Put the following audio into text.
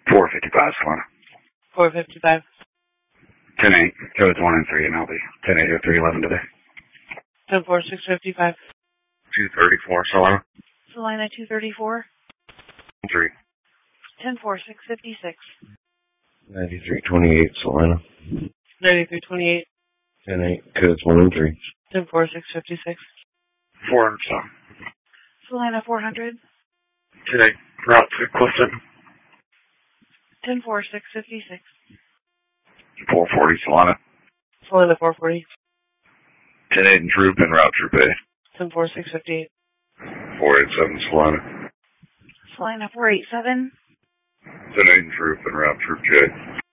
455, Solana. 455. 10-8, codes 1 and 3, and I'll be 10-8 or 311 today. 10-4, 655. 234, Solana. Salina 234. 3. 10-4, 656. 9328, Solana. 9328. 10-8, codes 1 and 3. 10-4, 656. 400, Solana. Salina 400. Today, route to Clifton. 10-4, 656. 440, Solana. Salina 440. 10-8 and Troop and route Troop A. 10-4, 658. 487, Solana. Salina 487. 10-8 and Troop and route Troop J.